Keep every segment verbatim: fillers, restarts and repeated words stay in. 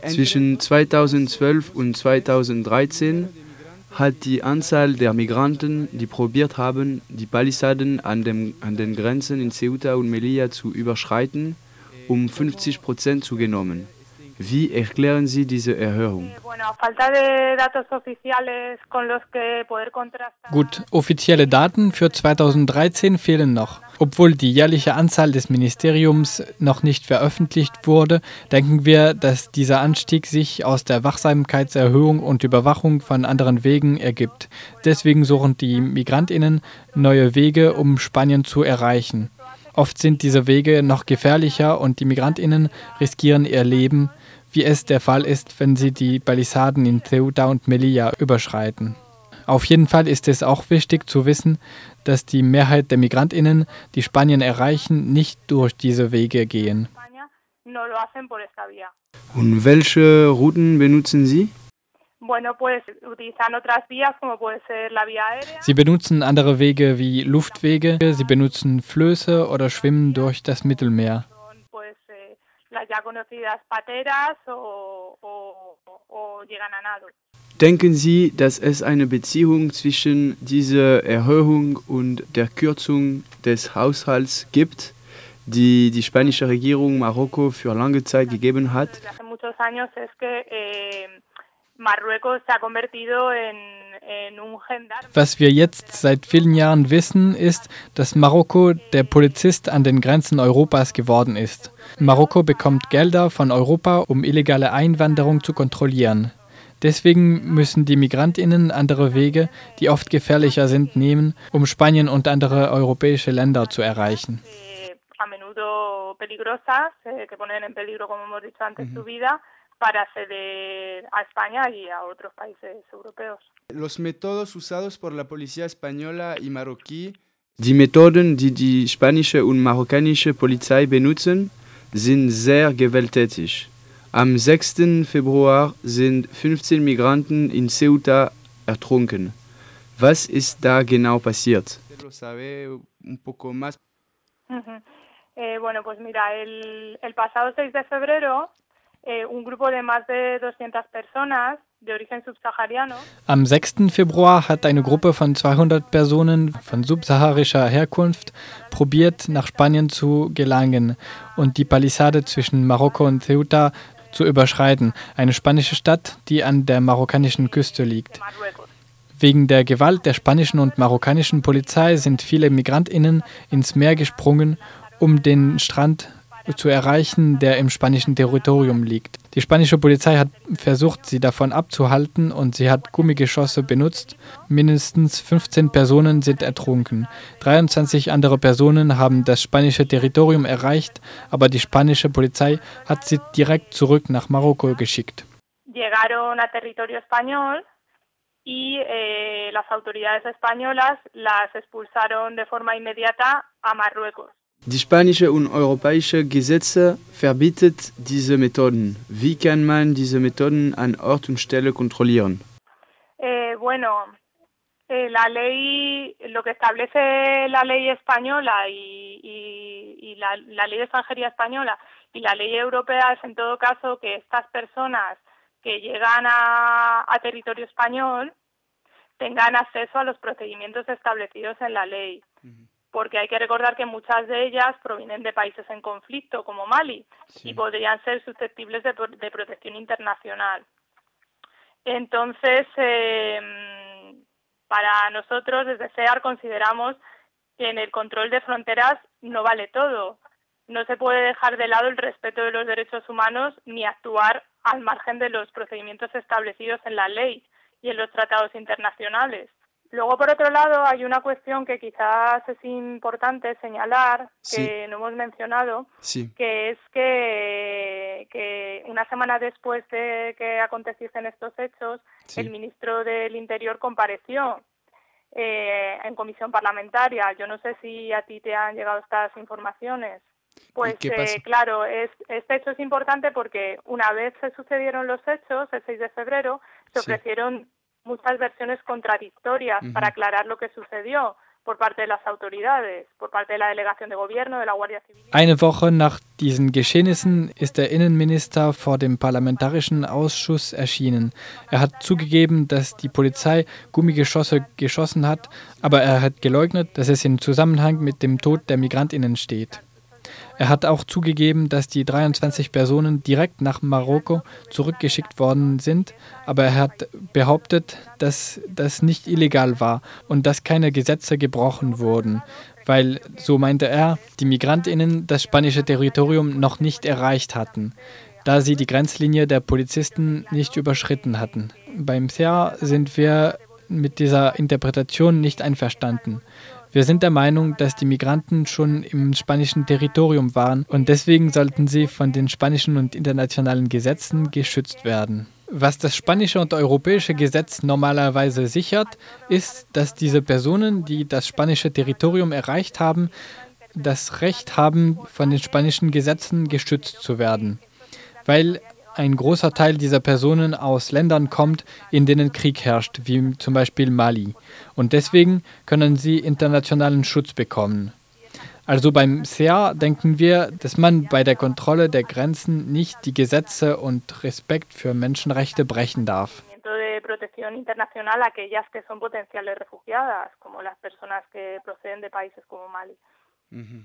Zwischen zweitausendzwölf und zweitausenddreizehn hat die Anzahl der Migranten, die probiert haben, die Palisaden an, dem, an den Grenzen in Ceuta und Melilla zu überschreiten, um fünfzig Prozent zugenommen. Wie erklären Sie diese Erhöhung? Gut, offizielle Daten für zweitausenddreizehn fehlen noch. Obwohl die jährliche Anzahl des Ministeriums noch nicht veröffentlicht wurde, denken wir, dass dieser Anstieg sich aus der Wachsamkeitserhöhung und Überwachung von anderen Wegen ergibt. Deswegen suchen die MigrantInnen neue Wege, um Spanien zu erreichen. Oft sind diese Wege noch gefährlicher und die MigrantInnen riskieren ihr Leben, wie es der Fall ist, wenn sie die Palisaden in Ceuta und Melilla überschreiten. Auf jeden Fall ist es auch wichtig zu wissen, dass die Mehrheit der MigrantInnen, die Spanien erreichen, nicht durch diese Wege gehen. Und welche Routen benutzen Sie? Sie benutzen andere Wege wie Luftwege, sie benutzen Flöße oder schwimmen durch das Mittelmeer. Denken Sie, dass es eine Beziehung zwischen dieser Erhöhung und der Kürzung des Haushalts gibt, die die spanische Regierung Marokko für lange Zeit gegeben hat? Was wir jetzt seit vielen Jahren wissen, ist, dass Marokko der Polizist an den Grenzen Europas geworden ist. Marokko bekommt Gelder von Europa, um illegale Einwanderung zu kontrollieren. Deswegen müssen die MigrantInnen andere Wege, die oft gefährlicher sind, nehmen, um Spanien und andere europäische Länder zu erreichen. Los métodos usados por la policía española y marroquí, die Methoden, die die spanische und marokkanische Polizei benutzen, sind sehr gewalttätig. Am sechsten Februar sind fünfzehn Migranten in Ceuta ertrunken. Was ist da genau passiert? Mhm. Eh, bueno, pues mira, el, el pasado seis de febrero, eh, un grupo de más de doscientas personas de origen subsahariano. Am sechsten Februar hat eine Gruppe von zweihundert Personen von subsaharischer Herkunft probiert, nach Spanien zu gelangen und die Palisade zwischen Marokko und Ceuta zu überschreiten, eine spanische Stadt, die an der marokkanischen Küste liegt. Wegen der Gewalt der spanischen und marokkanischen Polizei sind viele MigrantInnen ins Meer gesprungen, um den Strand zu erreichen, der im spanischen Territorium liegt. Die spanische Polizei hat versucht, sie davon abzuhalten und sie hat Gummigeschosse benutzt. Mindestens fünfzehn Personen sind ertrunken. dreiundzwanzig andere Personen haben das spanische Territorium erreicht, aber die spanische Polizei hat sie direkt zurück nach Marokko geschickt. Llegaron a territorio español y eh, las autoridades españolas las expulsaron de forma inmediata a Marruecos. Die spanische und europäische Gesetze verbietet diese Methoden. Wie kann man diese Methoden an Ort und Stelle kontrollieren? Eh, bueno, eh, la ley, lo que establece la ley española y, y, y la, la ley de extranjería española y la ley europea es en todo caso que estas personas que llegan a, a territorio español tengan acceso a los procedimientos establecidos en la ley. Uh-huh. Porque hay que recordar que muchas de ellas provienen de países en conflicto, como Mali, sí, y podrían ser susceptibles de, de protección internacional. Entonces, eh, para nosotros, desde C E A R, consideramos que en el control de fronteras no vale todo. No se puede dejar de lado el respeto de los derechos humanos ni actuar al margen de los procedimientos establecidos en la ley y en los tratados internacionales. Luego, por otro lado, hay una cuestión que quizás es importante señalar, que sí, no hemos mencionado, sí, que es que, que una semana después de que aconteciesen estos hechos, sí, el ministro del Interior compareció eh, en comisión parlamentaria. Yo no sé si a ti te han llegado estas informaciones. Pues eh, claro, es, este hecho es importante porque una vez se sucedieron los hechos, el seis de febrero, se sí, ofrecieron muchas versiones contradictorias uh-huh, para aclarar lo que sucedió. por parte de las autoridades, por parte de la delegación de gobierno, de la Guardia Civil. Eine Woche nach diesen Geschehnissen ist der Innenminister vor dem Parlamentarischen Ausschuss erschienen. Er hat zugegeben, dass die Polizei Gummigeschosse geschossen hat, aber er hat geleugnet, dass es im Zusammenhang mit dem Tod der MigrantInnen steht. Er hat auch zugegeben, dass die dreiundzwanzig Personen direkt nach Marokko zurückgeschickt worden sind, aber er hat behauptet, dass das nicht illegal war und dass keine Gesetze gebrochen wurden, weil, so meinte er, die MigrantInnen das spanische Territorium noch nicht erreicht hatten, da sie die Grenzlinie der Polizisten nicht überschritten hatten. Beim C E A sind wir mit dieser Interpretation nicht einverstanden. Wir sind der Meinung, dass die Migranten schon im spanischen Territorium waren und deswegen sollten sie von den spanischen und internationalen Gesetzen geschützt werden. Was das spanische und europäische Gesetz normalerweise sichert, ist, dass diese Personen, die das spanische Territorium erreicht haben, das Recht haben, von den spanischen Gesetzen geschützt zu werden. Weil ein großer Teil dieser Personen aus Ländern kommt, in denen Krieg herrscht, wie zum Beispiel Mali. Und deswegen können sie internationalen Schutz bekommen. Also beim C E A denken wir, dass man bei der Kontrolle der Grenzen nicht die Gesetze und Respekt für Menschenrechte brechen darf. De protección internacional a aquellas que son potenciales refugiadas, como las personas que proceden de países como Mali. Mhm.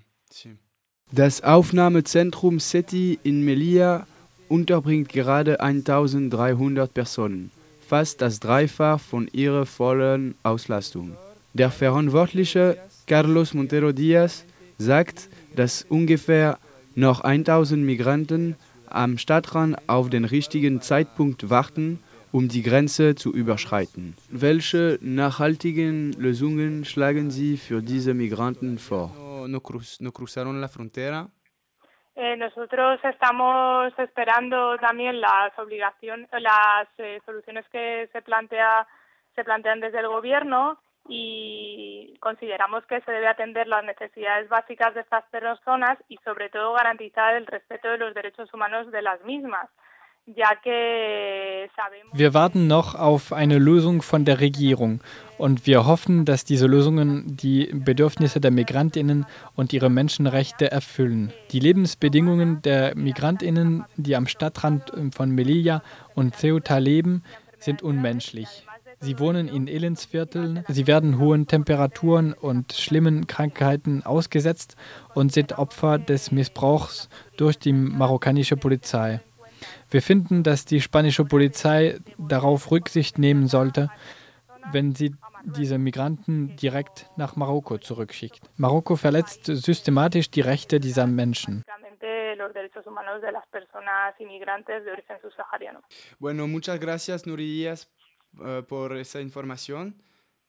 Das Aufnahmezentrum Seti in Melilla unterbringt gerade eintausenddreihundert Personen, fast das Dreifach von ihrer vollen Auslastung. Der Verantwortliche Carlos Montero Díaz sagt, dass ungefähr noch tausend Migranten am Stadtrand auf den richtigen Zeitpunkt warten, um die Grenze zu überschreiten. Welche nachhaltigen Lösungen schlagen Sie für diese Migranten vor? No, cruz, no cruzaron la frontera. Eh, nosotros estamos esperando también las obligaciones, las eh, soluciones que se plantea, se plantean desde el gobierno y consideramos que se debe atender las necesidades básicas de estas personas y sobre todo garantizar el respeto de los derechos humanos de las mismas. Ja que sabemos. Wir warten noch auf eine Lösung von der Regierung und wir hoffen, dass diese Lösungen die Bedürfnisse der Migrantinnen und ihre Menschenrechte erfüllen. Die Lebensbedingungen der Migrantinnen, die am Stadtrand von Melilla und Ceuta leben, sind unmenschlich. Sie wohnen in Elendsvierteln, sie werden hohen Temperaturen und schlimmen Krankheiten ausgesetzt und sind Opfer des Missbrauchs durch die marokkanische Polizei. Wir finden, dass die spanische Polizei darauf Rücksicht nehmen sollte, wenn sie diese Migranten direkt nach Marokko zurückschickt. Marokko verletzt systematisch die Rechte dieser Menschen. Bueno, muchas gracias, Nuri Díaz, uh, por esa información.